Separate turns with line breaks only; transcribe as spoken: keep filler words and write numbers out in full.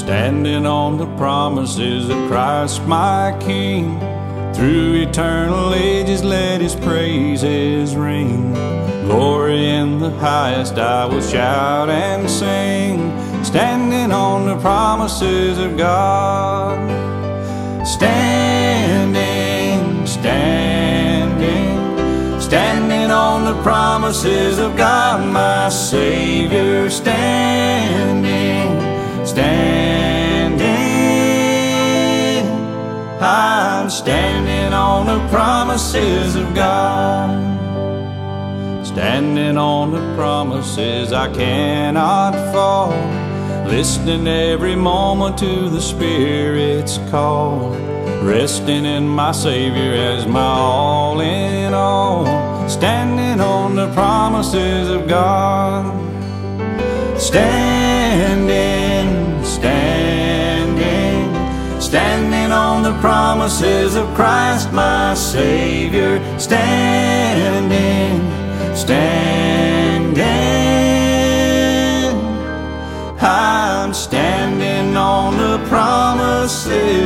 standing on the promises of Christ my King. Through eternal ages let His praises ring. Glory in the highest I will shout and sing, standing on the promises of God. Standing, standing, standing on the promises of God my Savior. Standing, standing, I'm standing on the promises of God. Standing on the promises I cannot fall, listening every moment to the Spirit's call, resting in my Savior as my all in all. Standing on the promises of God. Standing, standing, standing on the promises of Christ my Savior. Standing, standing, I'm standing on the promises